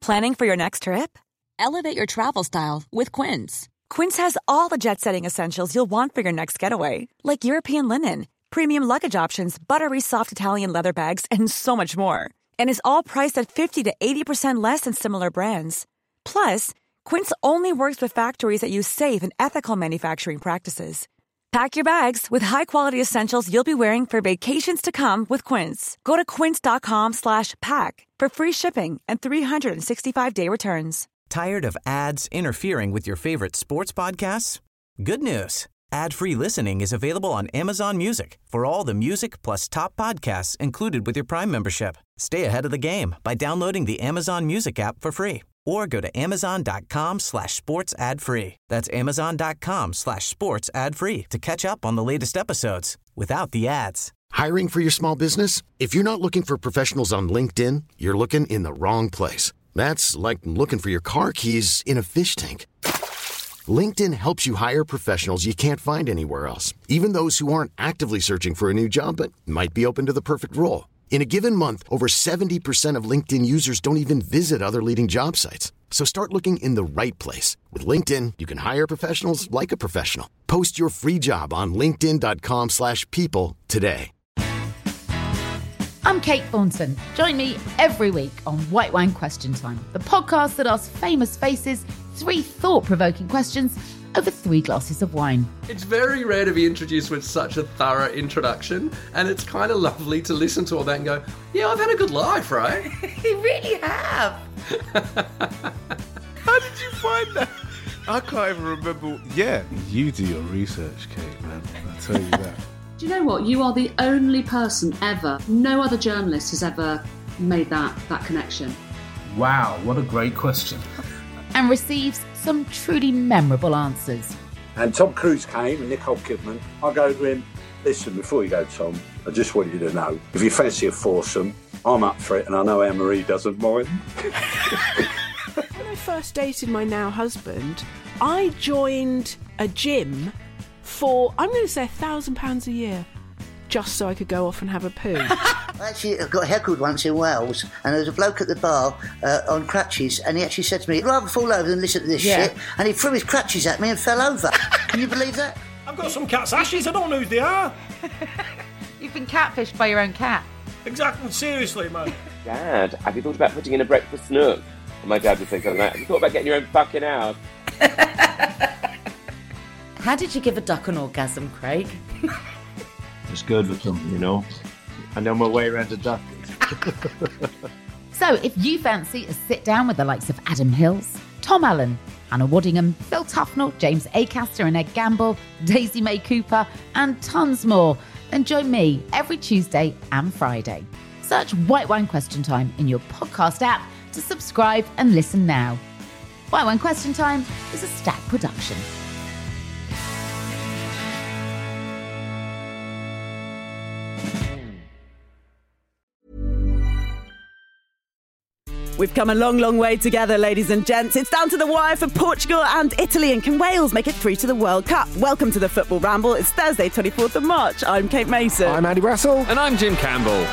Planning for your next trip? Elevate your travel style with Quince. Quince has all the jet-setting essentials you'll want for your next getaway, like European linen, premium luggage options, buttery soft Italian leather bags, and so much more. And is all priced at 50 to 80% less than similar brands. Plus, Quince only works with factories that use safe and ethical manufacturing practices. Pack your bags with high-quality essentials you'll be wearing for vacations to come with Quince. Go to quince.com/pack for free shipping and 365-day returns. Tired of ads interfering with your favorite sports podcasts? Good news. Ad-free listening is available on Amazon Music for all the music plus top podcasts included with your Prime membership. Stay ahead of the game by downloading the Amazon Music app for free or go to amazon.com/sports ad free. That's amazon.com/sports ad free to catch up on the latest episodes without the ads. Hiring for your small business? If you're not looking for professionals on LinkedIn, you're looking in the wrong place. That's like looking for your car keys in a fish tank. LinkedIn helps you hire professionals you can't find anywhere else, even those who aren't actively searching for a new job but might be open to the perfect role. In a given month, over 70% of LinkedIn users don't even visit other leading job sites. So start looking in the right place. With LinkedIn, you can hire professionals like a professional. Post your free job on linkedin.com/people today. I'm Kate Thornton. Join me every week on White Wine Question Time, the podcast that asks famous faces 3 thought-provoking questions over 3 glasses of wine. It's very rare to be introduced with such a thorough introduction, and it's kind of lovely to listen to all that and go, yeah, I've had a good life, right? You really have. How did you find that? I can't even remember. Yeah, you do your research, Kate, man. I'll tell you that. Do you know what? You are the only person ever, no other journalist has ever made that connection. Wow, what a great question. And receives some truly memorable answers. And Tom Cruise came and Nicole Kidman. I go to him, listen, before you go, Tom, I just want you to know, if you fancy a foursome, I'm up for it, and I know Anne-Marie doesn't mind. When I first dated my now husband, I joined a gym for, I'm going to say £1,000 a year, just so I could go off and have a poo. Actually, I got heckled once in Wales, and there was a bloke at the bar on crutches, and he actually said to me, "I'd rather fall over than listen to this shit," and he threw his crutches at me and fell over. Can you believe that? I've got some cat's ashes, I don't know who they are. You've been catfished by your own cat. Exactly, seriously, man. Dad, have you thought about putting in a breakfast nook? And my dad would say something like, have you thought about getting your own fucking house? How did you give a duck an orgasm, Craig? Just good with them, you know. I know my way around a duck. So, if you fancy a sit-down with the likes of Adam Hills, Tom Allen, Hannah Waddingham, Phil Tufnell, James Acaster and Ed Gamble, Daisy May Cooper, and tons more, then join me every Tuesday and Friday. Search White Wine Question Time in your podcast app to subscribe and listen now. White Wine Question Time is a Stack production. We've come a long, long way together, ladies and gents. It's down to the wire for Portugal and Italy, and can Wales make it through to the World Cup? Welcome to the Football Ramble. It's Thursday, 24th of March. I'm Kate Mason. I'm Andy Russell. And I'm Jim Campbell.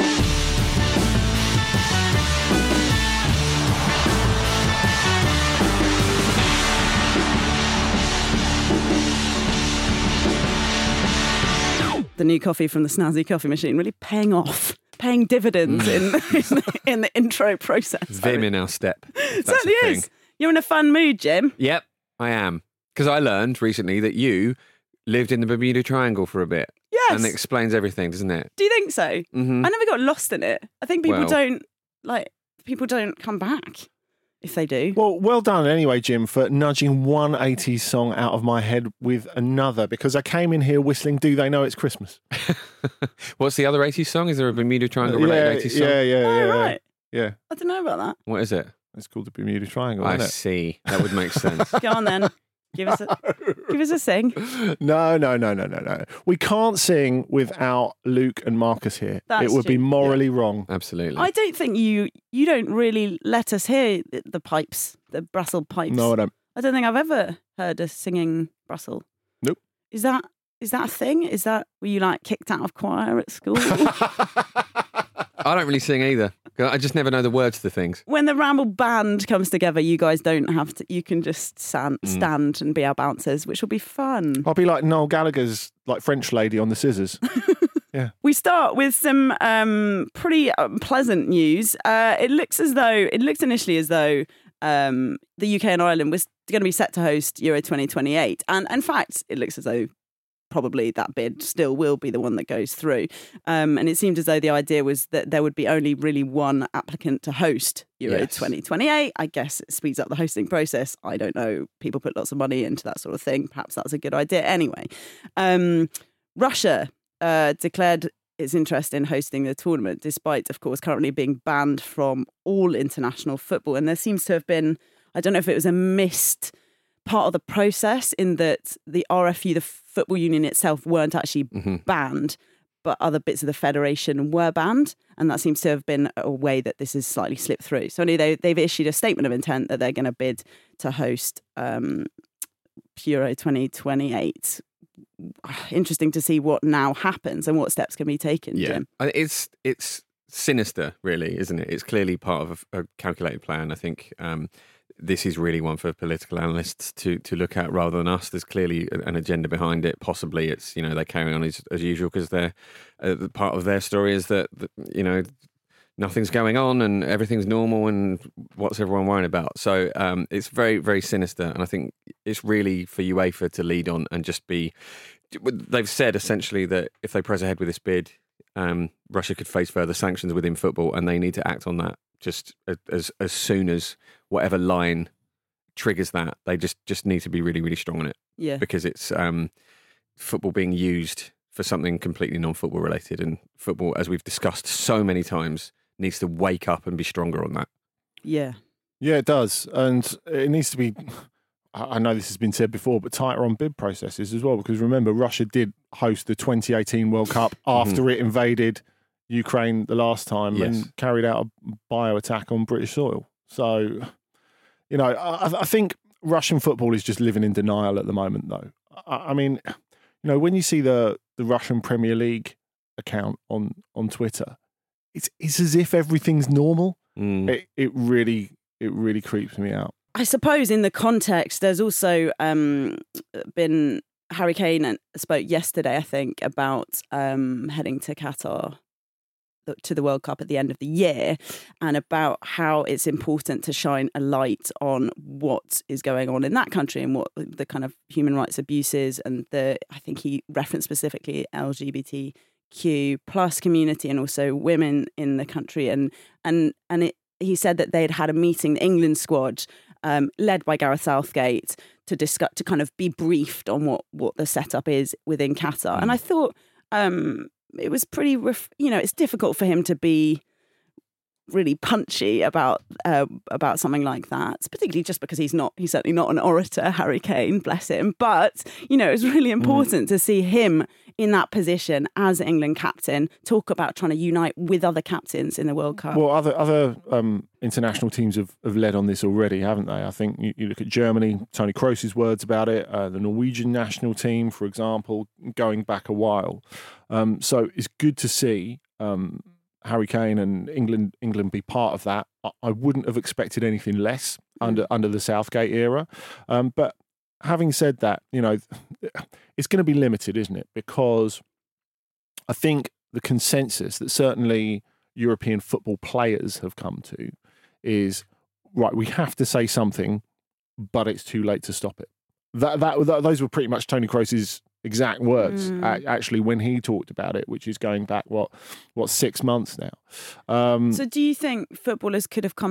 The new coffee from the Snazzy coffee machine really paying off. Paying dividends in the intro process. Vim in our step. It certainly is. You're in a fun mood, Jim. Yep, I am. Because I learned recently that you lived in the Bermuda Triangle for a bit. Yes. And it explains everything, doesn't it? Do you think so? Mm-hmm. I never got lost in it. I think people don't come back if they do. Well done anyway, Jim, for nudging one 80s song out of my head with another, because I came in here whistling Do They Know It's Christmas. What's the other 80s song? Is there a Bermuda Triangle related 80s song? Yeah. Right. Yeah. I don't know about that. What is it? It's called the Bermuda Triangle, I isn't it? see. That would make sense. Go on then. Give us a sing. No. We can't sing without Luke and Marcus here. That's it would be true. morally wrong. Absolutely. I don't think you don't really let us hear the pipes, the Brussels pipes. No, I don't. I don't think I've ever heard a singing Brussels. Nope. Is that a thing? Were you like kicked out of choir at school? I don't really sing either. I just never know the words to things. When the Ramble band comes together, you guys don't have to. You can just stand and be our bouncers, which will be fun. I'll be like Noel Gallagher's like French lady on the scissors. Yeah. We start with some pretty pleasant news. It looks initially as though the UK and Ireland was going to be set to host Euro 2028, and in fact, it looks as though probably that bid still will be the one that goes through. And it seemed as though the idea was that there would be only really one applicant to host Euro 2028. I guess it speeds up the hosting process. I don't know. People put lots of money into that sort of thing. Perhaps that's a good idea. Anyway, Russia declared its interest in hosting the tournament, despite, of course, currently being banned from all international football. And there seems to have been, I don't know if it was a missed part of the process in that the RFU, the football union itself, weren't actually banned, but other bits of the federation were banned. And that seems to have been a way that this has slightly slipped through. So they've issued a statement of intent that they're going to bid to host Euro 2028. Interesting to see what now happens and what steps can be taken, Jim. It's sinister, really, isn't it? It's clearly part of a calculated plan. I think this is really one for political analysts to look at rather than us. There's clearly an agenda behind it. Possibly it's, they carry on as usual because they're part of their story is that nothing's going on and everything's normal and what's everyone worrying about. So it's very, very sinister. And I think it's really for UEFA to lead on and just be... They've said essentially that if they press ahead with this bid, Russia could face further sanctions within football and they need to act on that just as soon as whatever line triggers that. They just need to be really, really strong on it. Yeah. Because it's football being used for something completely non-football related, and football, as we've discussed so many times, needs to wake up and be stronger on that. Yeah. Yeah, it does. And it needs to be, I know this has been said before, but tighter on bid processes as well, because remember, Russia did host the 2018 World Cup after it invaded Ukraine the last time and carried out a bio attack on British soil. So, I think Russian football is just living in denial at the moment, though. I mean, when you see the Russian Premier League account on Twitter, it's as if everything's normal. It really creeps me out. I suppose in the context, there's also been Harry Kane spoke yesterday, I think, about heading to Qatar to the World Cup at the end of the year, and about how it's important to shine a light on what is going on in that country and what the kind of human rights abuses and I think he referenced specifically LGBTQ plus community and also women in the country. He said that they'd had a meeting, the England squad, led by Gareth Southgate, to discuss, to kind of be briefed on what the setup is within Qatar. And I thought it was pretty, it's difficult for him to be really punchy about something like that, particularly just because he's certainly not an orator, Harry Kane, bless him. But, it was really important to see him in that position as England captain, talk about trying to unite with other captains in the World Cup. Well, other international teams have led on this already, haven't they? I think you look at Germany, Toni Kroos's words about it, the Norwegian national team, for example, going back a while. So it's good to see Harry Kane and England be part of that. I wouldn't have expected anything less under the Southgate era. But having said that, it's going to be limited, isn't it? Because I think the consensus that certainly European football players have come to is, right, we have to say something, but it's too late to stop it. Those were pretty much Toni Kroos's exact words, actually, when he talked about it, which is going back, 6 months now. So do you think footballers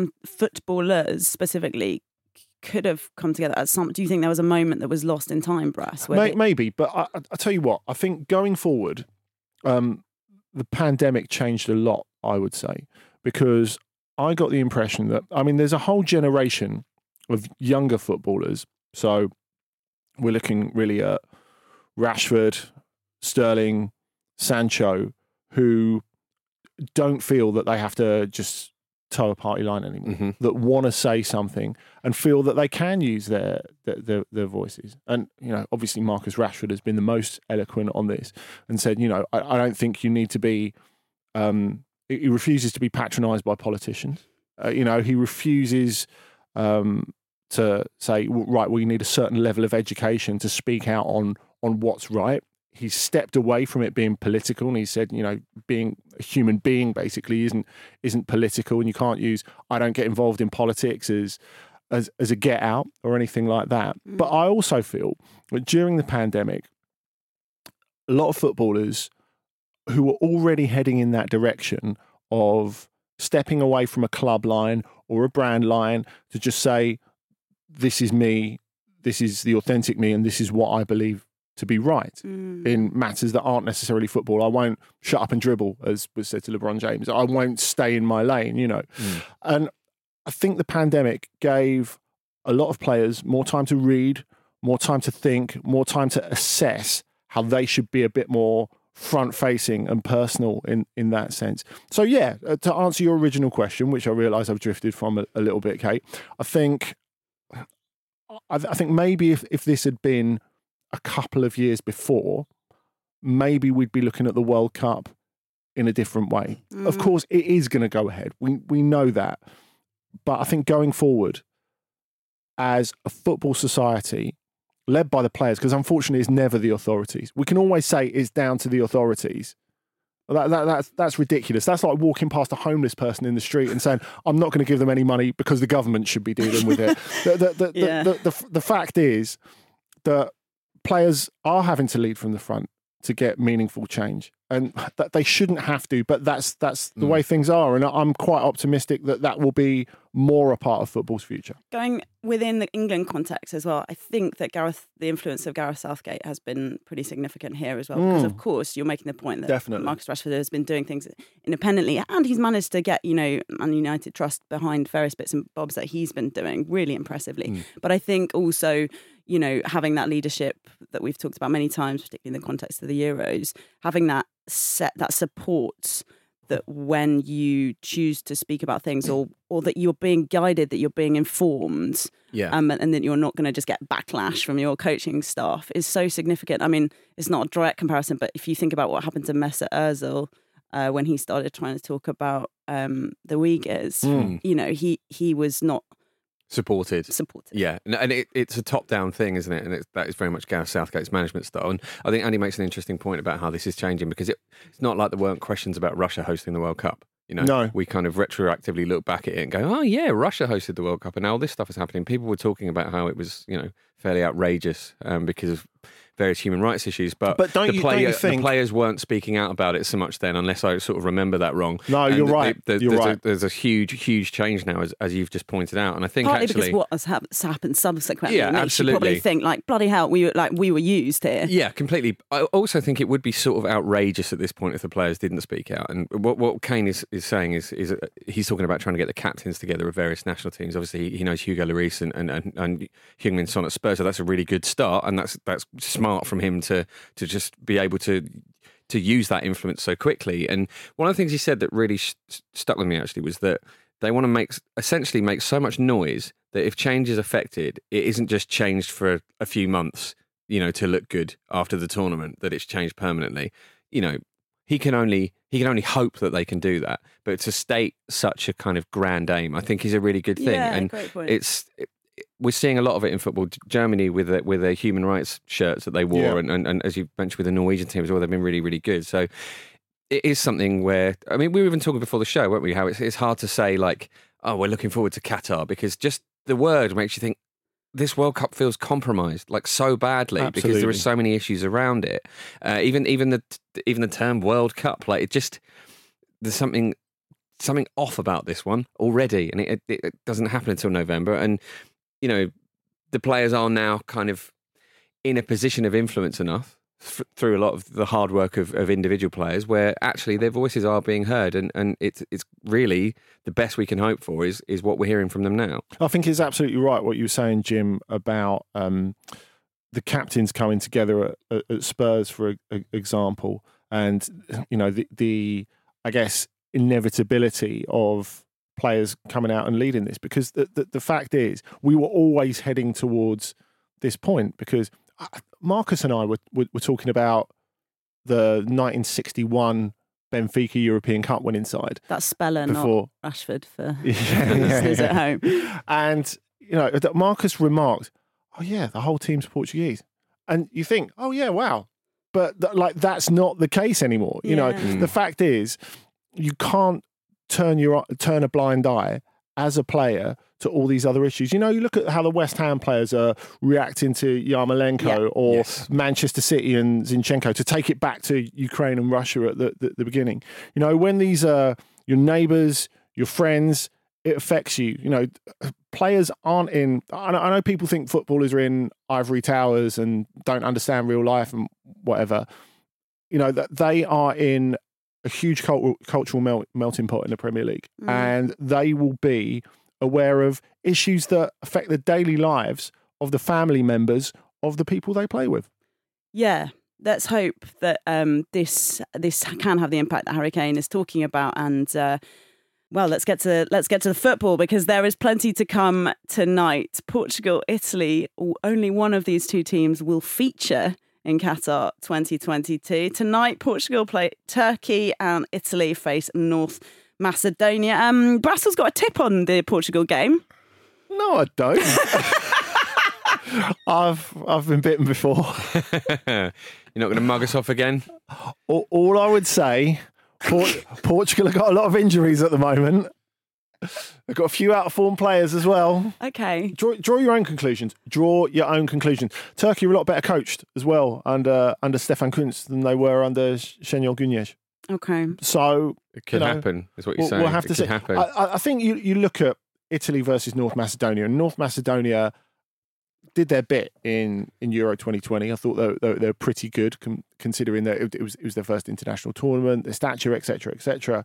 specifically could have come together at some... Do you think there was a moment that was lost in time, Brass? Maybe, but I tell you what, I think going forward, the pandemic changed a lot, I would say, because I got the impression that, there's a whole generation of younger footballers. So we're looking really at Rashford, Sterling, Sancho, who don't feel that they have to just toe a party line anymore, that want to say something and feel that they can use their voices. And, obviously Marcus Rashford has been the most eloquent on this and said, I don't think you need to be he refuses to be patronised by politicians. He refuses to say, right, well, you need a certain level of education to speak out on what's right. He's stepped away from it being political, and he said, being a human being basically isn't political, and you can't use "I don't get involved in politics" as a get out or anything like that. But I also feel that during the pandemic, a lot of footballers who were already heading in that direction of stepping away from a club line or a brand line to just say, this is me, this is the authentic me, and this is what I believe to be right in matters that aren't necessarily football. I won't shut up and dribble, as was said to LeBron James. I won't stay in my lane, And I think the pandemic gave a lot of players more time to read, more time to think, more time to assess how they should be a bit more front-facing and personal in that sense. So, to answer your original question, which I realise I've drifted from a little bit, Kate, I think maybe if this had been a couple of years before, maybe we'd be looking at the World Cup in a different way. Of course, it is going to go ahead. We know that. But I think going forward, as a football society, led by the players, because unfortunately it's never the authorities. We can always say it's down to the authorities. That's ridiculous. That's like walking past a homeless person in the street and saying, I'm not going to give them any money because the government should be dealing with it. The fact is that players are having to lead from the front to get meaningful change, and that they shouldn't have to, but that's the way things are, and I'm quite optimistic that will be more a part of football's future. Going within the England context as well, I think that the influence of Gareth Southgate has been pretty significant here as well, because of course you're making the point that Definitely. Marcus Rashford has been doing things independently, and he's managed to get Man United trust behind various bits and bobs that he's been doing really impressively. But I think also, having that leadership that we've talked about many times, particularly in the context of the Euros, having that support, that when you choose to speak about things or that you're being guided, that you're being informed, and that you're not going to just get backlash from your coaching staff is so significant. I mean, it's not a direct comparison, but if you think about what happened to Mesut Ozil when he started trying to talk about the Uyghurs, he was not supported. Yeah, and it's a top-down thing, isn't it? And that is very much Gareth Southgate's management style. And I think Andy makes an interesting point about how this is changing, because it's not like there weren't questions about Russia hosting the World Cup. No. We kind of retroactively look back at it and go, oh yeah, Russia hosted the World Cup, and now all this stuff is happening. People were talking about how it was, fairly outrageous because of various human rights issues, but don't you think the players weren't speaking out about it so much then, unless I sort of remember that wrong. No, you're right. There's a huge change now, as you've just pointed out, and I think partly actually because what has happened subsequently absolutely. makes you probably think like, bloody hell, we were used here. Yeah, completely. I also think it would be sort of outrageous at this point if the players didn't speak out. And what Kane is saying is he's talking about trying to get the captains together of various national teams. Obviously, he knows Hugo Lloris and Heung-min Son at Spurs, so that's a really good start, and that's smart from him to just be able to use that influence so quickly. And one of the things he said that really stuck with me actually was that they want to essentially make so much noise that if change is affected, it isn't just changed for a few months, to look good after the tournament, that it's changed permanently. He can only hope that they can do that. But to state such a kind of grand aim, I think is a really good thing. Yeah, and great point. We're seeing a lot of it in football. Germany with their human rights shirts that they wore, and as you mentioned with the Norwegian team as well, they've been really, really good. So it is something where, I mean, we were even talking before the show, weren't we? How it's hard to say like, oh, we're looking forward to Qatar, because just the word makes you think this World Cup feels compromised like so badly. Absolutely. Because there are so many issues around it. Even the term World Cup, like there's something off about this one already, and it doesn't happen until November. And the players are now kind of in a position of influence enough through a lot of the hard work of individual players, where actually their voices are being heard, and it's really the best we can hope for is what we're hearing from them now. I think it's absolutely right what you were saying, Jim, about the captains coming together at Spurs, for example, and the I guess inevitability of players coming out and leading this, because the fact is we were always heading towards this point, because Marcus and I were talking about the 1961 Benfica European Cup winning side. That's Speller, before. not Rashford, for listeners at home. And, Marcus remarked, oh, yeah, the whole team's Portuguese. And you think, oh, yeah, wow. But, that's not the case anymore. The fact is, you can't turn a blind eye as a player to all these other issues. You look at how the West Ham players are reacting to Yarmolenko or Manchester City and Zinchenko, to take it back to Ukraine and Russia at the beginning. When these are your neighbours, your friends, it affects you. Players aren't in... I know people think footballers are in ivory towers and don't understand real life and whatever. That they are in a huge cultural melting pot in the Premier League, and they will be aware of issues that affect the daily lives of the family members of the people they play with. Yeah, let's hope that this can have the impact that Harry Kane is talking about. And let's get to the football, because there is plenty to come tonight. Portugal, Italy, only one of these two teams will feature in Qatar 2022. Tonight, Portugal play Turkey and Italy face North Macedonia. Brassel's got a tip on the Portugal game. No, I don't. I've been bitten before. You're not going to mug us off again? All I would say, Portugal have got a lot of injuries at the moment. They've got a few out-of-form players as well. Okay. Draw your own conclusions. Turkey are a lot better coached as well under Stefan Kuntz than they were under Şenol Güneş. Okay. So it could happen, is what you're saying. We'll have to see. I think you look at Italy versus North Macedonia, and North Macedonia did their bit in Euro 2020. I thought they were pretty good, considering that it was their first international tournament, their stature, etc., etc.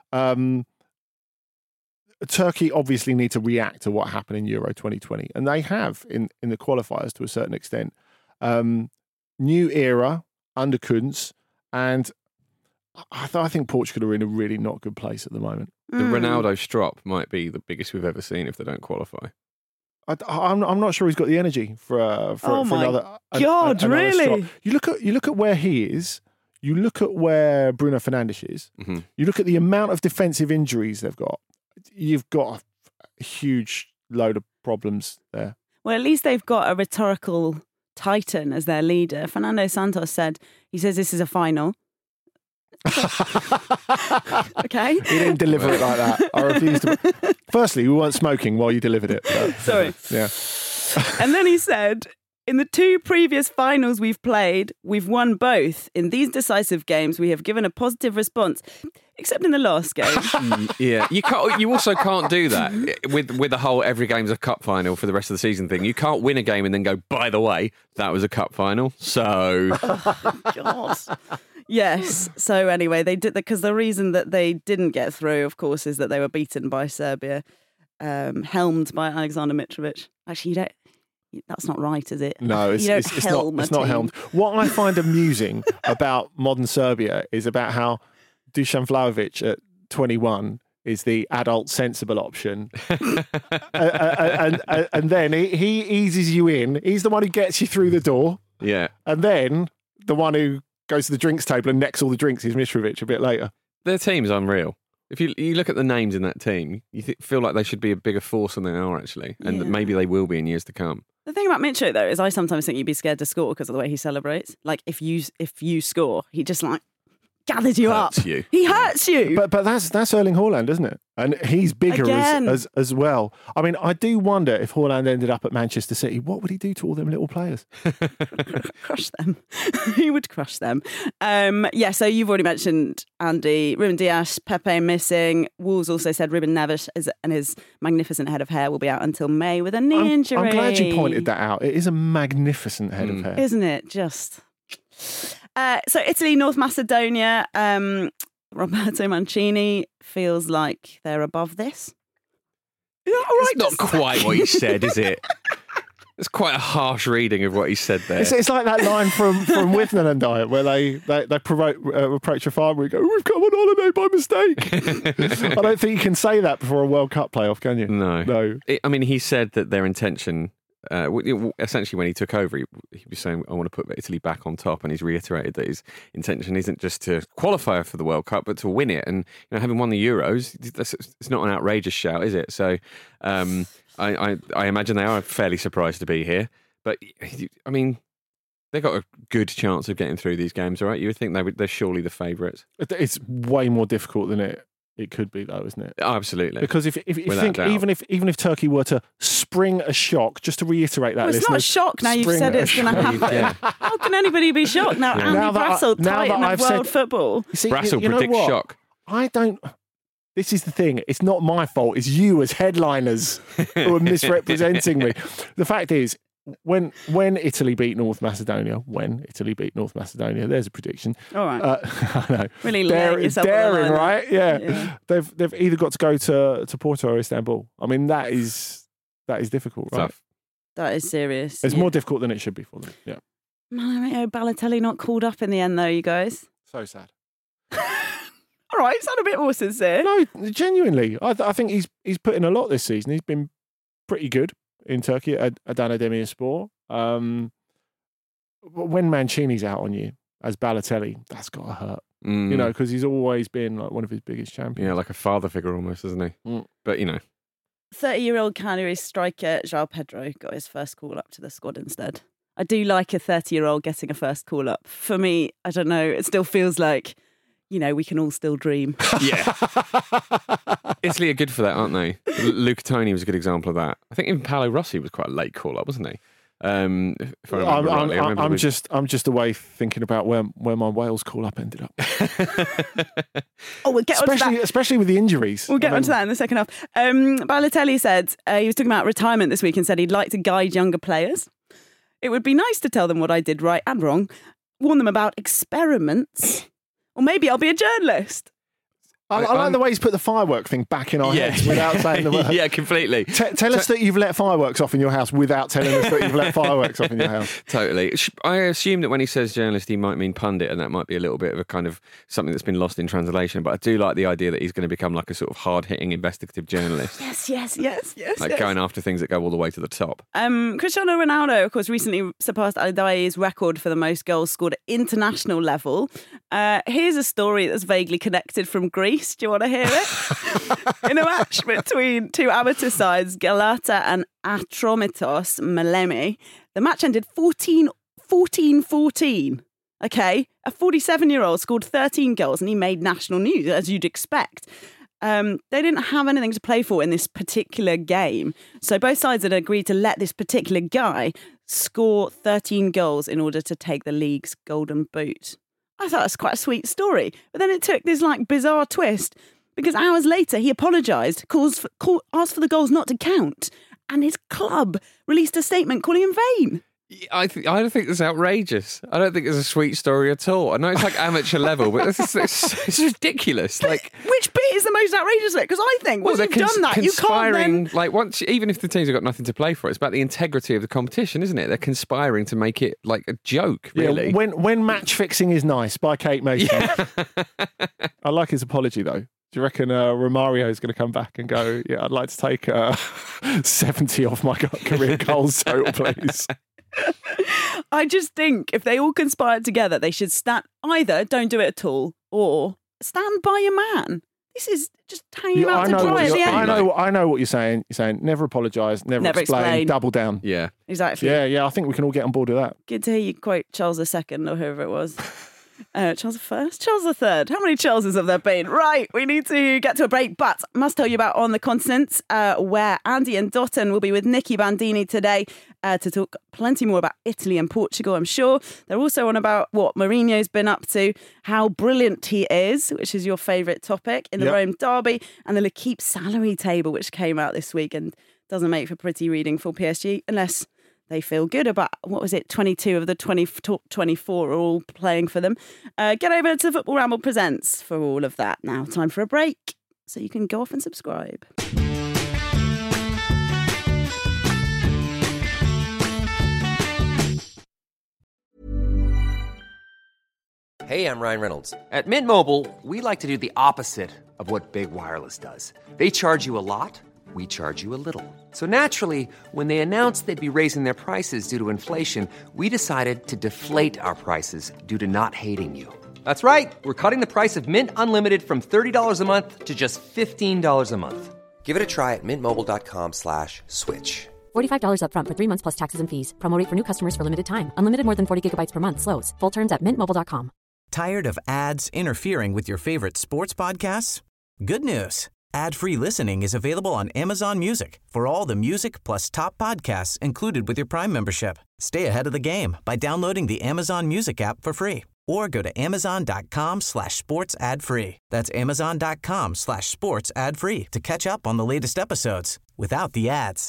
Turkey obviously need to react to what happened in Euro 2020, and they have in the qualifiers to a certain extent. New era under Kuntz, and I think Portugal are in a really not good place at the moment. The Ronaldo strop might be the biggest we've ever seen if they don't qualify. I'm not sure he's got the energy for another. God, really? Strop. You look at where he is. You look at where Bruno Fernandes is. Mm-hmm. You look at the amount of defensive injuries they've got. You've got a huge load of problems there. Well, at least they've got a rhetorical titan as their leader. Fernando Santos says this is a final. Okay. He didn't deliver it like that. I refuse to. Firstly, we weren't smoking while you delivered it. Sorry. Yeah. And then he said, in the two previous finals we've played, we've won both. In these decisive games, we have given a positive response, except in the last game. Yeah, you can't. You also can't do that with the whole every game's a cup final for the rest of the season thing. You can't win a game and then go, by the way, that was a cup final. So, God. Yes. So anyway, they did because the reason that they didn't get through, of course, is that they were beaten by Serbia, helmed by Alexander Mitrovic. Actually, that's not right, is it? No, it's not helmed. What I find amusing about modern Serbia is about how Dusan Vlahovic at 21 is the adult sensible option. and then he eases you in. He's the one who gets you through the door. Yeah. And then the one who goes to the drinks table and necks all the drinks is Mitrovic a bit later. Their team's unreal. If you look at the names in that team, you feel like they should be a bigger force than they are, actually. And that maybe they will be in years to come. The thing about Mitro, though, is I sometimes think you'd be scared to score because of the way he celebrates. Like, if you score, he just, gathers you up. He hurts you. But that's Erling Haaland, isn't it? And he's bigger as well. I mean, I do wonder if Haaland ended up at Manchester City, what would he do to all them little players? Crush them. He would crush them. So you've already mentioned, Andy, Ruben Dias, Pepe missing. Wolves also said Ruben Neves and his magnificent head of hair will be out until May with a knee injury. I'm glad you pointed that out. It is a magnificent head of hair. Isn't it? Just... So Italy, North Macedonia, Roberto Mancini feels like they're above this. Is that all right? It's not quite what he said, is it? It's quite a harsh reading of what he said there. It's like that line from Withnan and I, where they approach a farmer and go, "We've come on holiday by mistake." I don't think you can say that before a World Cup playoff, can you? No. I mean, he said that their intention essentially when he took over, he was saying, I want to put Italy back on top, and he's reiterated that his intention isn't just to qualify for the World Cup, but to win it. And having won the Euros, it's not an outrageous shout, is it? So I imagine they are fairly surprised to be here. But, I mean, they've got a good chance of getting through these games, right? You would think they're surely the favourites. It's way more difficult than it could be, though, isn't it? Oh, absolutely. Because if you think, even if Turkey were to spring a shock, just to reiterate that, it's not a shock now you've said it's going to happen. How can anybody be shocked now? Andy Brassel, titan of world football. See, Brassel predicts shock. I don't. This is the thing. It's not my fault. It's you as headliners who are misrepresenting me. The fact is, when Italy beat North Macedonia, there's a prediction. All right. I know. Really daring, right? Yeah. They've either got to go to Porto or Istanbul. I mean, that is difficult, right? Tough. That is serious. It's more difficult than it should be for them. Yeah. Balotelli not called up in the end, though, you guys. So sad. All right, sound a bit more sincere. No, genuinely, I think he's put in a lot this season. He's been pretty good in Turkey at Adana Demirspor. When Mancini's out on you as Balotelli, that's got to hurt. Because he's always been like one of his biggest champions. Yeah, like a father figure almost, isn't he? But 30-year-old Canaries striker João Pedro got his first call up to the squad instead. I do like a 30-year-old getting a first call up. For me, I don't know, it still feels like, we can all still dream. Yeah. Italy are good for that, aren't they? Luca Toni was a good example of that. I think even Paolo Rossi was quite a late call up, wasn't he? If I remember rightly. I'm just away thinking about where my Wales call up ended up. We'll get onto that. Especially with the injuries. We'll get onto that in the second half. Balotelli said he was talking about retirement this week and said he'd like to guide younger players. It would be nice to tell them what I did right and wrong, warn them about experiments, or maybe I'll be a journalist. I like the way he's put the firework thing back in our heads without saying the word. Yeah, completely. Tell us that you've let fireworks off in your house without telling us that you've let fireworks off in your house. Totally. I assume that when he says journalist, he might mean pundit, and that might be a little bit of a kind of something that's been lost in translation. But I do like the idea that he's going to become like a sort of hard-hitting investigative journalist. Yes. Going after things that go all the way to the top. Cristiano Ronaldo, of course, recently surpassed Aldair's record for the most goals scored at international level. Here's a story that's vaguely connected from Greece. Do you want to hear it? In a match between two amateur sides, Galata and Atromitos Malemi, the match ended 14-14. Okay, a 47-year-old scored 13 goals and he made national news, as you'd expect. They didn't have anything to play for in this particular game, so both sides had agreed to let this particular guy score 13 goals in order to take the league's golden boot. I thought that's quite a sweet story. But then it took this bizarre twist because hours later he apologised, asked for the goals not to count, and his club released a statement calling him vain. I don't think it's outrageous. I don't think it's a sweet story at all. I know it's like amateur level, but it's ridiculous. Like, which bit is the most outrageous bit? Because I think once you've done that, you can't then... even if the teams have got nothing to play for, it's about the integrity of the competition, isn't it? They're conspiring to make it like a joke, really. Yeah, when match fixing is nice by Kate Mason. Yeah. I like his apology, though. Do you reckon Romario is going to come back and go, yeah, I'd like to take 70 off my career goals total, please? I just think if they all conspired together, they should either don't do it at all or stand by your man. This is just hanging out to dry at the end. I know what you're saying. You're saying never apologise, never explain, double down. Yeah. Exactly. Yeah, I think we can all get on board with that. Good to hear you quote Charles II or whoever it was. Charles I? Charles III? How many Charleses have there been? Right, we need to get to a break, but I must tell you about On the Continent, where Andy and Dotun will be with Nicky Bandini today to talk plenty more about Italy and Portugal, I'm sure. They're also on about what Mourinho's been up to, how brilliant he is, which is your favourite topic, in the Rome derby, and the L'Équipe salary table, which came out this week and doesn't make for pretty reading for PSG, unless they feel good about, 22 of the top 24 are all playing for them. Get over to Football Ramble Presents for all of that. Now, time for a break, so you can go off and subscribe. Hey, I'm Ryan Reynolds. At Mint Mobile, we like to do the opposite of what Big Wireless does. They charge you a lot. we charge you a little. So naturally, when they announced they'd be raising their prices due to inflation, we decided to deflate our prices due to not hating you. That's right. We're cutting the price of Mint Unlimited from $30 a month to just $15 a month. Give it a try at mintmobile.com/switch. $45 up front for 3 months plus taxes and fees. Promo rate for new customers for limited time. Unlimited more than 40 gigabytes per month. Slows full terms at mintmobile.com. Tired of ads interfering with your favorite sports podcasts? Good news. Ad-free listening is available on Amazon Music for all the music plus top podcasts included with your Prime membership. Stay ahead of the game by downloading the Amazon Music app for free or go to amazon.com/sports ad free. That's amazon.com/sports ad free to catch up on the latest episodes without the ads.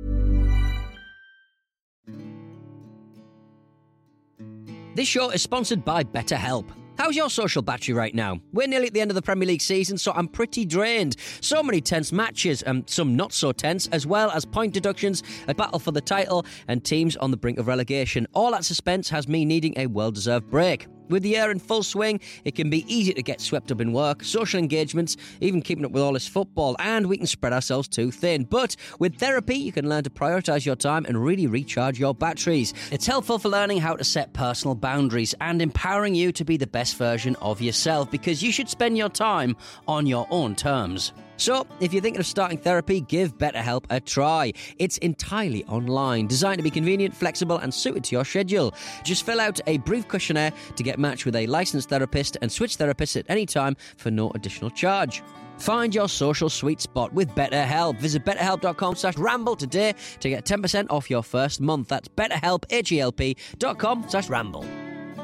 This show is sponsored by BetterHelp. How's your social battery right now? We're nearly at the end of the Premier League season, so I'm pretty drained. So many tense matches, and some not so tense, as well as point deductions, a battle for the title, and teams on the brink of relegation. All that suspense has me needing a well-deserved break. With the year in full swing, it can be easy to get swept up in work, social engagements, even keeping up with all this football, and we can spread ourselves too thin. But with therapy, you can learn to prioritise your time and really recharge your batteries. It's helpful for learning how to set personal boundaries and empowering you to be the best version of yourself, because you should spend your time on your own terms. So, if you're thinking of starting therapy, give BetterHelp a try. It's entirely online, designed to be convenient, flexible, and suited to your schedule. Just fill out a brief questionnaire to get matched with a licensed therapist and switch therapists at any time for no additional charge. Find your social sweet spot with BetterHelp. Visit betterhelp.com/ramble today to get 10% off your first month. That's BetterHelp, HELP.com/ramble.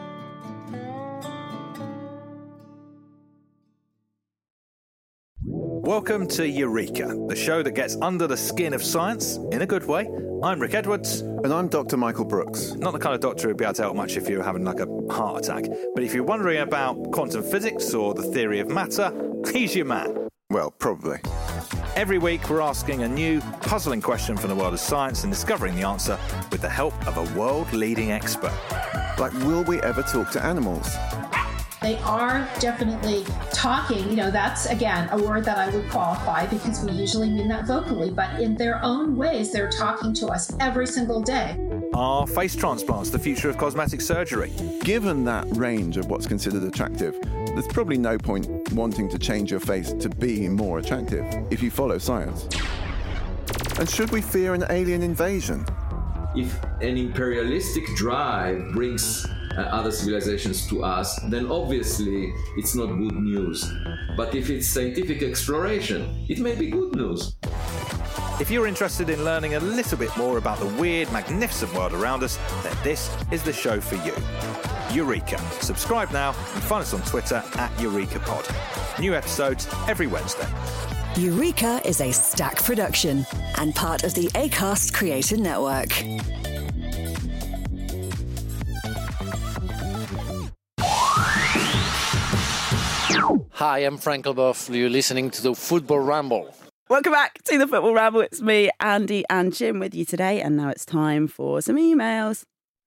Welcome to Eureka, the show that gets under the skin of science in a good way. I'm Rick Edwards. And I'm Dr. Michael Brooks. Not the kind of doctor who'd be able to help much if you were having like a heart attack. But if you're wondering about quantum physics or the theory of matter, he's your man. Well, probably. Every week we're asking a new, puzzling question from the world of science and discovering the answer with the help of a world-leading expert. Like, will we ever talk to animals? They are definitely talking. You know, that's, again, a word that I would qualify because we usually mean that vocally, but in their own ways, they're talking to us every single day. Are face transplants the future of cosmetic surgery? Given that range of what's considered attractive, there's probably no point wanting to change your face to be more attractive if you follow science. And should we fear an alien invasion? If an imperialistic drive brings other civilizations to us, then obviously it's not good news. But if it's scientific exploration, it may be good news. If you're interested in learning a little bit more about the weird, magnificent world around us, then this is the show for you. Eureka. Subscribe now and find us on Twitter @EurekaPod. New episodes every Wednesday. Eureka is a Stack production and part of the Acast Creator Network. Hi, I'm Frank Leboeuf. You're listening to the Football Ramble. Welcome back to the Football Ramble. It's me, Andy, and Jim with you today, and now it's time for some emails.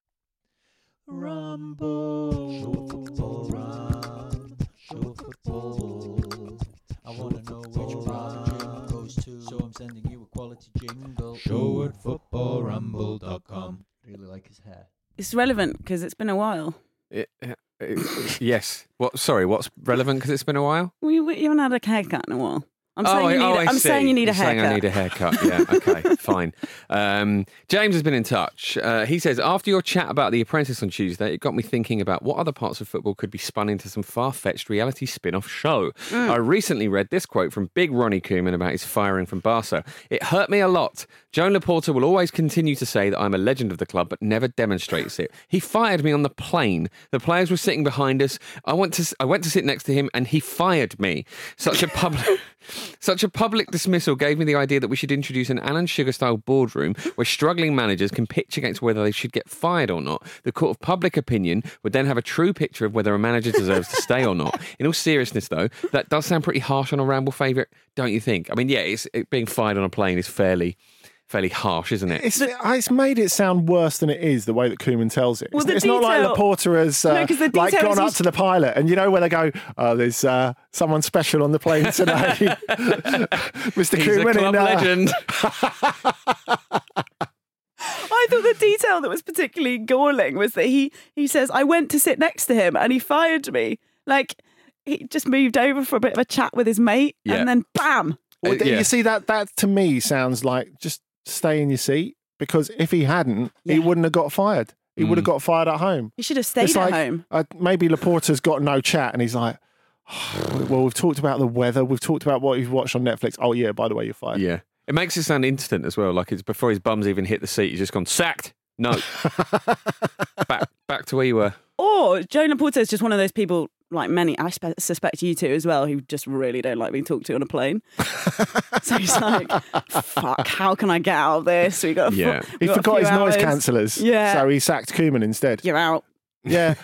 Rumble, show football run, show football. I want to know which part the jingle goes to, so I'm sending you a quality jingle. Show at footballramble.com. Really like his hair. It's relevant because it's been a while. Yes. What? Sorry. What's relevant? Because it's been a while. You haven't had a haircut in a while. I'm saying you need a haircut. Saying I need a haircut. Yeah. Okay. Fine. James has been in touch. He says, after your chat about The Apprentice on Tuesday, it got me thinking about what other parts of football could be spun into some far-fetched reality spin-off show. I recently read this quote from Big Ronnie Koeman about his firing from Barca. It hurt me a lot. Joan Laporta will always continue to say that I'm a legend of the club, but never demonstrates it. He fired me on the plane. The players were sitting behind us. I went to sit next to him, and he fired me. Such a public dismissal gave me the idea that we should introduce an Alan Sugar-style boardroom where struggling managers can pitch against whether they should get fired or not. The court of public opinion would then have a true picture of whether a manager deserves to stay or not. In all seriousness, though, that does sound pretty harsh on a Ramble favourite, don't you think? I mean, yeah, being fired on a plane is fairly fairly harsh, isn't it? It's made it sound worse than it is, the way that Koeman tells it. Well, It's not like Laporta has like gone up to the pilot, and you know where they go, oh, there's someone special on the plane today. Mr. He's Koeman a club legend. I thought the detail that was particularly galling was that he says, I went to sit next to him and he fired me. Like, he just moved over for a bit of a chat with his mate and then bam. Well, you see, that to me sounds like just stay in your seat, because if he hadn't, he wouldn't have got fired. He would have got fired at home. He should have stayed at home. Maybe Laporta's got no chat and he's like, well, we've talked about the weather. We've talked about what you've watched on Netflix. Oh, yeah, by the way, you're fired. Yeah. It makes it sound instant as well. Like it's before his bum's even hit the seat, he's just gone, sacked. No. back to where you were. Or Joe Laporta is just one of those people, like many, I suspect you two as well, who just really don't like being talked to on a plane. So he's like, fuck, how can I get out of this? He forgot his noise cancellers. Yeah. So he sacked Koeman instead. You're out. Yeah.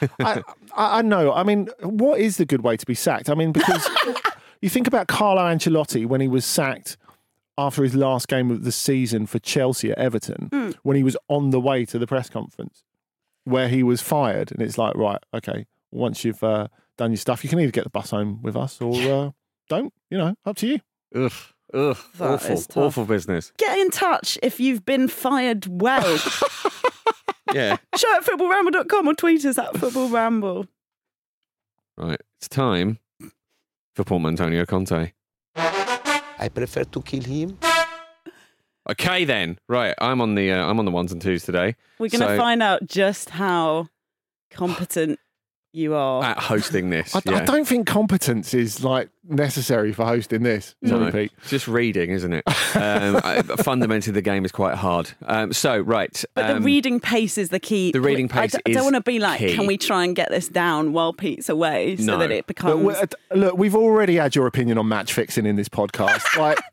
I know. I mean, what is the good way to be sacked? I mean, because you think about Carlo Ancelotti when he was sacked after his last game of the season for Chelsea at Everton, when he was on the way to the press conference where he was fired. And it's like, right, okay, once you've done your stuff, you can either get the bus home with us or don't, up to you. Ugh, awful business. Get in touch if you've been fired well. Yeah. Show at footballramble.com or tweet us at footballramble. Right, it's time for Portmantonio Conte. I prefer to kill him. Okay, then. Right, I'm on the ones and twos today. We're going to find out just how competent you are at hosting this. I don't think competence is necessary for hosting this. No, Pete. It's just reading, isn't it? Fundamentally, the game is quite hard. But the reading pace is the key. The reading pace I don't want to be like, key. Can we try and get this down while Pete's away so that it becomes... Look, we've already had your opinion on match fixing in this podcast.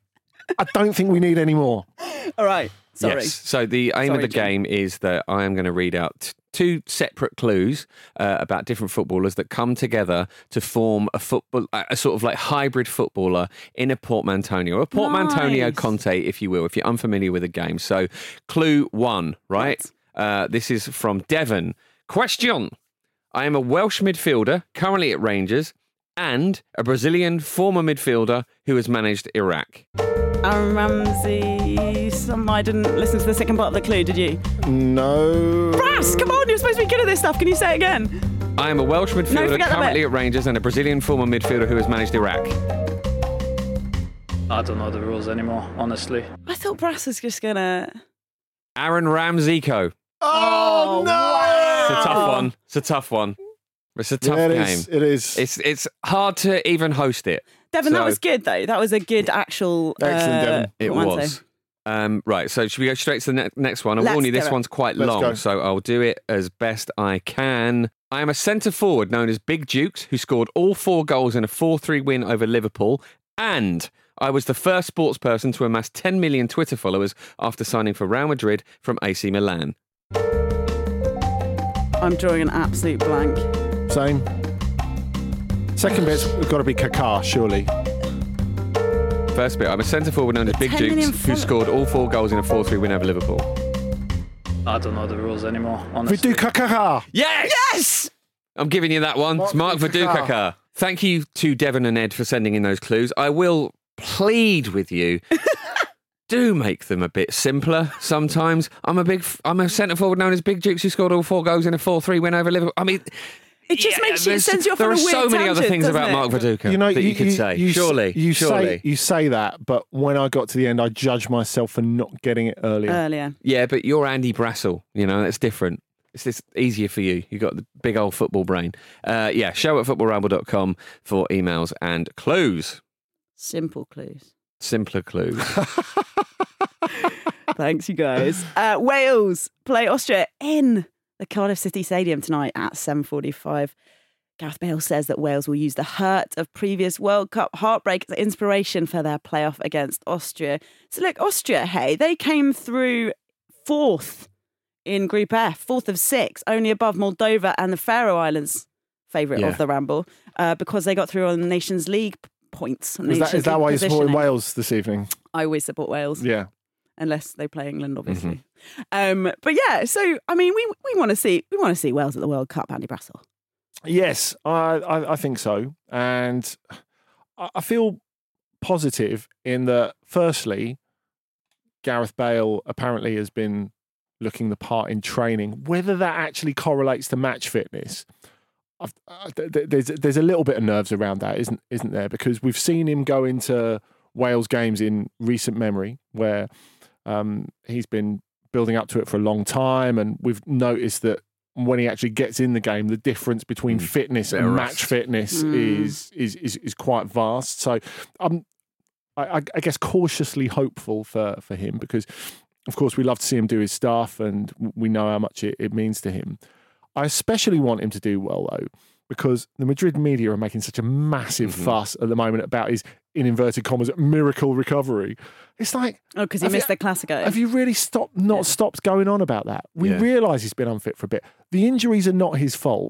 I don't think we need any more. All right. Sorry. Yes. So the aim of the game is that I am going to read out two separate clues about different footballers that come together to form a sort of like hybrid footballer in a portmanteau, Conte, if you will, if you're unfamiliar with the game. So clue one, right? This is from Devon. Question. I am a Welsh midfielder currently at Rangers and a Brazilian former midfielder who has managed Iraq. Aaron Ramsey. I didn't listen to the second part of the clue, did you? No. Brass, come on, you're supposed to be good at this stuff. Can you say it again? I am a Welsh midfielder currently at Rangers and a Brazilian former midfielder who has managed Iraq. I don't know the rules anymore, honestly. I thought Brass was just going to... Aaron Ramseyko. Oh, no! Wow. It's a tough one. It's a tough one. It's a tough game. It is. It's hard to even host it. Devon, that was good, though. That was a good actual... Excellent, Devon. It was. Right, so should we go straight to the next one? I warn you, this one's quite long, so I'll do it as best I can. I am a centre-forward known as Big Dukes, who scored all 4 goals in a 4-3 win over Liverpool, and I was the first sports person to amass 10 million Twitter followers after signing for Real Madrid from AC Milan. I'm drawing an absolute blank. Same. Second bit's got to be Kaká, surely. First bit, I'm a centre-forward known as Big Dukes, who scored all 4 goals in a 4-3 win over Liverpool. I don't know the rules anymore, honestly. Vidu Kaká! Yes! Yes! I'm giving you that one. It's Mark Vidu Kaká. Thank you to Devon and Ed for sending in those clues. I will plead with you. Do make them a bit simpler sometimes. I'm a centre-forward known as Big Dukes who scored all 4 goals in a 4-3 win over Liverpool. I mean... It just sends you off on a weird tangent. There are so many other things about Mark Viduka that you could say. Surely. You say that, but when I got to the end, I judged myself for not getting it earlier. Yeah, but you're Andy Brassel. That's different. It's just easier for you. You've got the big old football brain. Show at footballramble.com for emails and clues. Simple clues. Simpler clues. Thanks, you guys. Wales play Austria in the Cardiff City Stadium tonight at 7:45. Gareth Bale says that Wales will use the hurt of previous World Cup heartbreak as inspiration for their playoff against Austria. So look, Austria, hey, they came through 4th in Group F, 4th of 6, only above Moldova and the Faroe Islands, favourite of the Ramble, because they got through on the Nations League points. Is that why you're supporting Wales this evening? I always support Wales. Yeah. unless they play England, obviously. But yeah, so I mean, we want to see Wales at the World Cup, Andy Brassel. Yes, I think so, and I feel positive in that. Firstly, Gareth Bale apparently has been looking the part in training. Whether that actually correlates to match fitness, there's a little bit of nerves around that, isn't there? Because we've seen him go into Wales games in recent memory where he's been building up to it for a long time, and we've noticed that when he actually gets in the game, the difference between fitness and match fitness is quite vast. So I guess cautiously hopeful for him, because of course we love to see him do his stuff and we know how much it means to him. I especially want him to do well, though, because the Madrid media are making such a massive fuss at the moment about his, in inverted commas, miracle recovery. It's like... Oh, because he missed the Clasico. Have you really stopped going on about that? We realise he's been unfit for a bit. The injuries are not his fault,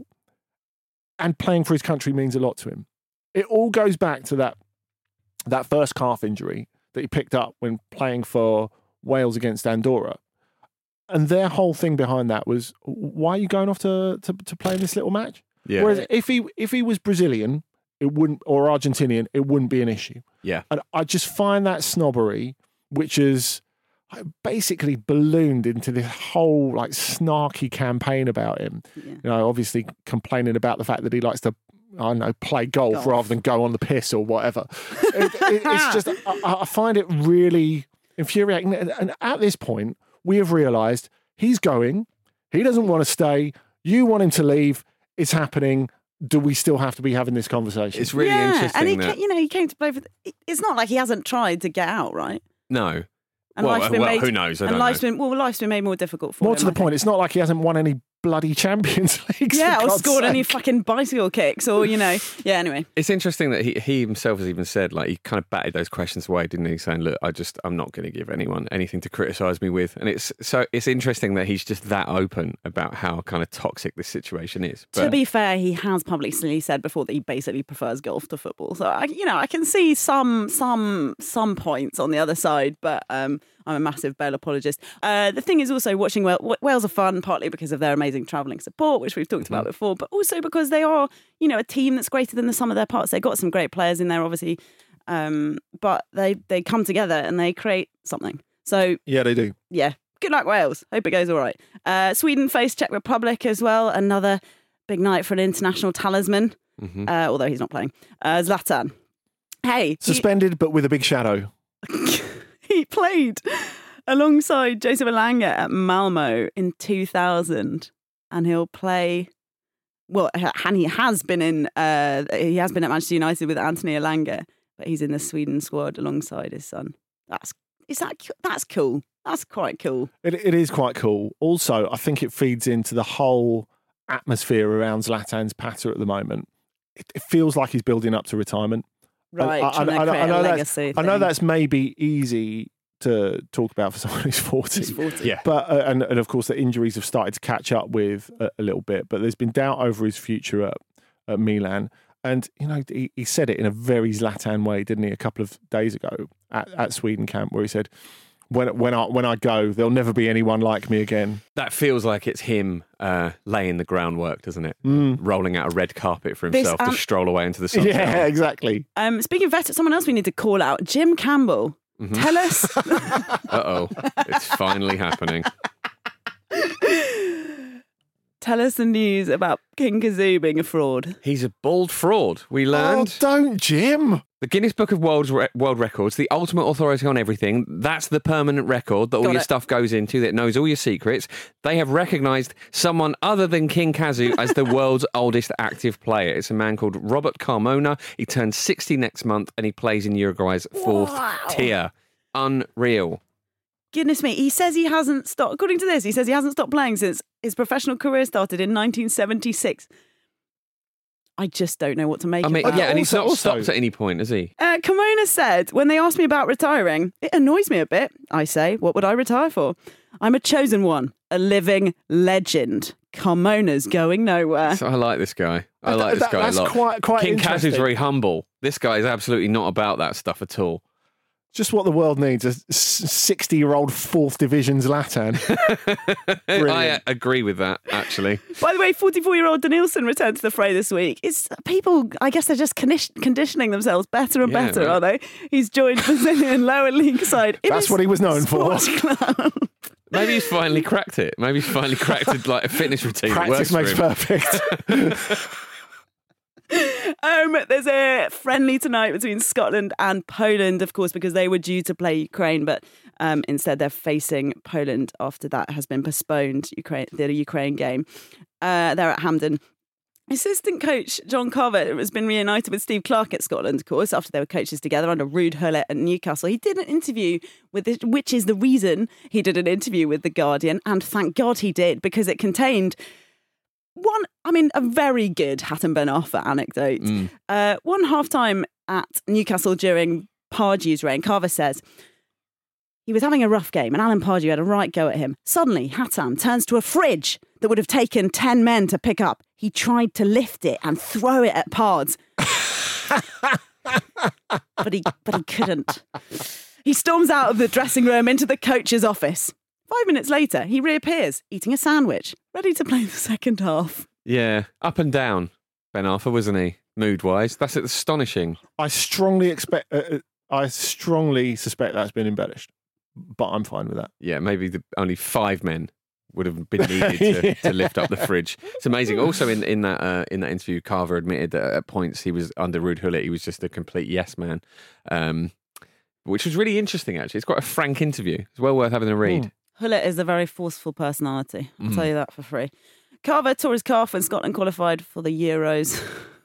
and playing for his country means a lot to him. It all goes back to that first calf injury that he picked up when playing for Wales against Andorra. And their whole thing behind that was, why are you going off to play in this little match? Yeah. Whereas if he was Brazilian, it wouldn't, or Argentinian, it wouldn't be an issue. Yeah. And I just find that snobbery, which has basically ballooned into this whole like snarky campaign about him. Yeah. You know, obviously complaining about the fact that he likes to, I don't know, play golf rather than go on the piss or whatever. It's just, I find it really infuriating. And at this point, we have realised he's going. He doesn't want to stay. You want him to leave. It's happening. Do we still have to be having this conversation? It's really interesting. And he came to play for. It's not like he hasn't tried to get out, right? No. And who knows? Life's been made more difficult for him. More to the point, it's not like he hasn't won any bloody Champions Leagues. Yeah, or scored any fucking bicycle kicks, or Yeah. Anyway, it's interesting that he himself has even said, like, he kind of batted those questions away, didn't he? Saying, "Look, I'm not going to give anyone anything to criticise me with." And it's interesting that he's just that open about how kind of toxic this situation is. But, to be fair, he has publicly said before that he basically prefers golf to football. So I can see some points on the other side, but I'm a massive Bale apologist. The thing is also watching Wales are fun, partly because of their amazing travelling support, which we've talked about before, but also because they are, a team that's greater than the sum of their parts. They've got some great players in there, obviously, but they come together and they create something. So yeah, they do. Yeah, good luck, Wales. Hope it goes all right. Sweden face Czech Republic as well. Another big night for an international talisman, although he's not playing. Zlatan. Hey, suspended, but with a big shadow. He played alongside Joseph Elanga at Malmo in 2000, and he'll play. Well, and he has been at Manchester United with Anthony Elanga, but he's in the Sweden squad alongside his son. That's cool. That's quite cool. It is quite cool. Also, I think it feeds into the whole atmosphere around Zlatan's patter at the moment. It feels like he's building up to retirement. Right, I know that's maybe easy to talk about for someone who's 40. He's 40. Yeah. But and of course the injuries have started to catch up with a little bit, but there's been doubt over his future at Milan. And he said it in a very Zlatan way, didn't he, a couple of days ago at Sweden camp, where he said, When I go, there'll never be anyone like me again. That feels like it's him laying the groundwork, doesn't it? Rolling out a red carpet for himself to stroll away into the sunset. Yeah, exactly. Speaking of veterans, someone else we need to call out, Jim Campbell. Tell us. Uh-oh, it's finally happening. Tell us the news about King Kazoo being a fraud. He's a bald fraud, we learned. Oh, don't, Jim. The Guinness Book of World Records, the ultimate authority on everything, that's the permanent record that all your stuff goes into, that knows all your secrets. They have recognised someone other than King Kazoo as the world's oldest active player. It's a man called Robert Carmona. He turns 60 next month and he plays in Uruguay's fourth tier. Unreal. Goodness me, he says he hasn't stopped, according to this, he says he hasn't stopped playing since his professional career started in 1976. I just don't know what to make of that. Yeah, and he's not stopped at any point, has he? Carmona said, when they asked me about retiring, it annoys me a bit. I say, what would I retire for? I'm a chosen one, a living legend. Carmona's going nowhere. So I like this guy. I like this guy a lot. Quite King interesting. Kazoo's very humble. This guy is absolutely not about that stuff at all. Just what the world needs, a 60-year-old 4th Division Zlatan. I agree with that, actually. By the way, 44-year-old Danielson returned to the fray this week. It's people, I guess they're just conditioning themselves better and better, right. are they? He's joined Brazilian lower league side. That's what he was known for. Maybe he's finally cracked it. Maybe he's finally cracked it, like a fitness routine. Practice that makes works for him. perfect. There's a friendly tonight between Scotland and Poland, of course, because they were due to play Ukraine, but instead they're facing Poland after that has been postponed, the Ukraine game. They're at Hampden. Assistant coach John Carver has been reunited with Steve Clarke at Scotland, of course, after they were coaches together under Ruud Gullit at Newcastle. He did an interview which is the reason he did an interview with The Guardian, and thank God he did, because it contained a very good Hatem Ben Arfa anecdote. One half-time at Newcastle during Pardew's reign, Carver says, he was having a rough game and Alan Pardew had a right go at him. Suddenly, Hatem turns to a fridge that would have taken 10 men to pick up. He tried to lift it and throw it at Pards. but he couldn't. He storms out of the dressing room into the coach's office. 5 minutes later, he reappears, eating a sandwich, ready to play the second half. Yeah, up and down, Ben Arfa, wasn't he? Mood-wise, that's astonishing. I strongly suspect that's been embellished, but I'm fine with that. Yeah, maybe only 5 men would have been needed to lift up the fridge. It's amazing. Also, in that interview, Carver admitted that at points he was under Ruud Gullit. He was just a complete yes man, which was really interesting. Actually, it's quite a frank interview. It's well worth having a read. Gullit is a very forceful personality. I'll tell you that for free. Carver tore his calf when Scotland qualified for the Euros.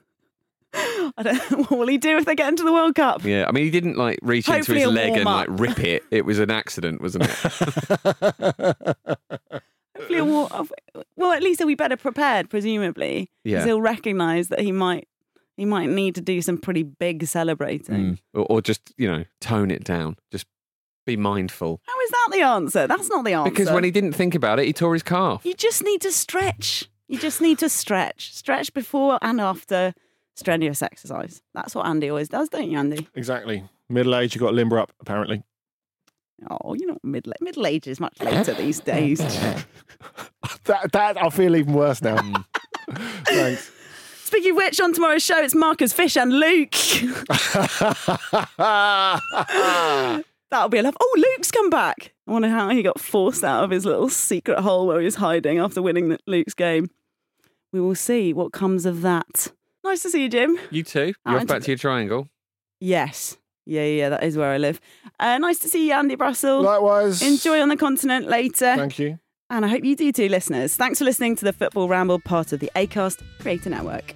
What will he do if they get into the World Cup? Yeah, I mean, he didn't reach Hopefully into his leg and warm up. rip it. It was an accident, wasn't it? Hopefully, well, at least he'll be better prepared, presumably. Yeah. Because he'll recognise that he might need to do some pretty big celebrating. Or just, tone it down. Just be mindful. How is that the answer? That's not the answer. Because when he didn't think about it, he tore his calf. You just need to stretch. Stretch before and after strenuous exercise. That's what Andy always does, don't you, Andy? Exactly. Middle age, you've got to limber up, apparently. Oh, middle age is much later these days. that I feel even worse now. Thanks. Speaking of which, on tomorrow's show, it's Marcus Fish and Luke. That'll be a laugh. Oh, Luke's come back. I wonder how he got forced out of his little secret hole where he was hiding after winning Luke's game. We will see what comes of that. Nice to see you, Jim. You too. You're off back to your triangle. Yes. Yeah, that is where I live. Nice to see you, Andy Brassel. Likewise. Enjoy on the continent later. Thank you. And I hope you do too, listeners. Thanks for listening to the Football Ramble, part of the Acast Creator Network.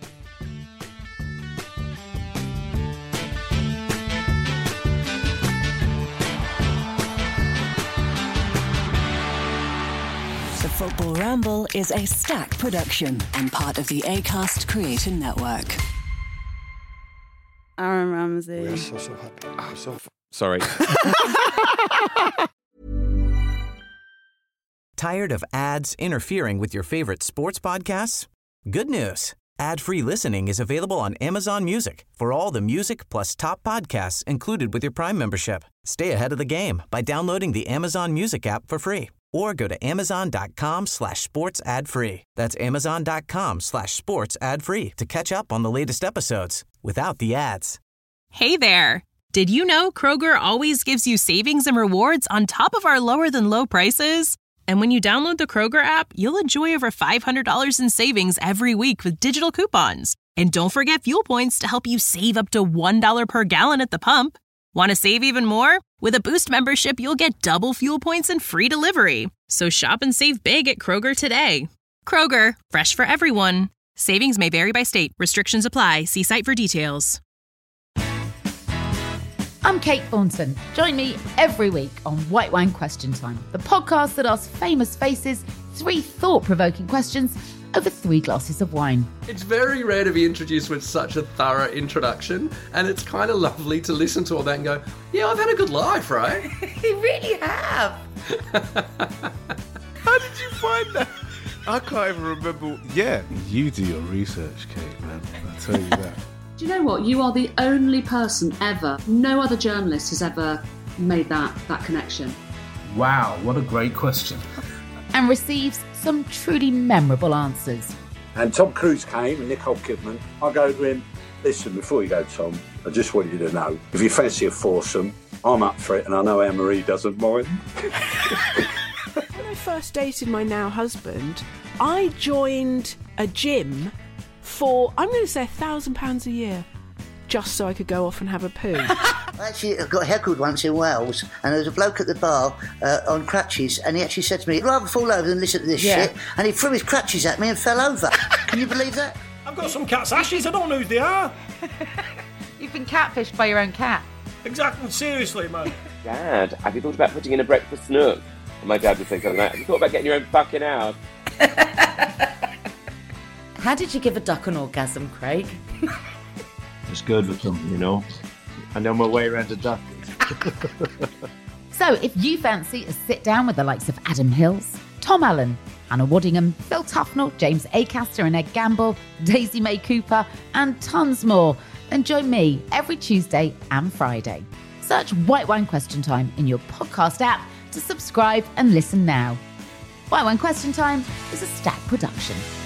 The Football Ramble is a Stack production and part of the Acast Creator Network. Aaron Ramsey. We are so happy. I'm so Sorry. Tired of ads interfering with your favorite sports podcasts? Good news. Ad-free listening is available on Amazon Music for all the music plus top podcasts included with your Prime membership. Stay ahead of the game by downloading the Amazon Music app for free or go to amazon.com/sports ad free. That's amazon.com/sports ad free to catch up on the latest episodes without the ads. Hey there. Did you know Kroger always gives you savings and rewards on top of our lower than low prices? And when you download the Kroger app, you'll enjoy over $500 in savings every week with digital coupons. And don't forget fuel points to help you save up to $1 per gallon at the pump. Want to save even more? With a Boost membership, you'll get double fuel points and free delivery. So shop and save big at Kroger today. Kroger, fresh for everyone. Savings may vary by state. Restrictions apply. See site for details. I'm Kate Thornton. Join me every week on White Wine Question Time, the podcast that asks famous faces 3 thought-provoking questions over 3 glasses of wine. It's very rare to be introduced with such a thorough introduction, and it's kind of lovely to listen to all that and go, yeah, I've had a good life, right? You really have. How did you find that? I can't even remember. Yeah, you do your research, Kate, man. I'll tell you that. Do you know what? You are the only person ever, no other journalist has ever made that connection? Wow, what a great question. And receives some truly memorable answers. And Tom Cruise came and Nicole Kidman. I go to him, listen, before you go, Tom, I just want you to know, if you fancy a foursome, I'm up for it, and I know Anne-Marie doesn't mind. When I first dated my now husband, I joined a gym for, I'm going to say £1,000 a year, just so I could go off and have a poo. Actually, I got heckled once in Wales, and there was a bloke at the bar on crutches, and he actually said to me, I'd rather fall over than listen to this shit, and he threw his crutches at me and fell over. Can you believe that? I've got some cat's ashes, I don't know who they are. You've been catfished by your own cat. Exactly, seriously, man. Dad, have you thought about putting in a breakfast nook? And my dad would say something like, have you thought about getting your own fucking house? How did you give a duck an orgasm, Craig? It's good with them, you know. I know my way around a duck. So if you fancy a sit down with the likes of Adam Hills, Tom Allen, Hannah Waddingham, Phil Tufnell, James Acaster and Ed Gamble, Daisy May Cooper, and tons more, then join me every Tuesday and Friday. Search White Wine Question Time in your podcast app to subscribe and listen now. White Wine Question Time is a Stack production.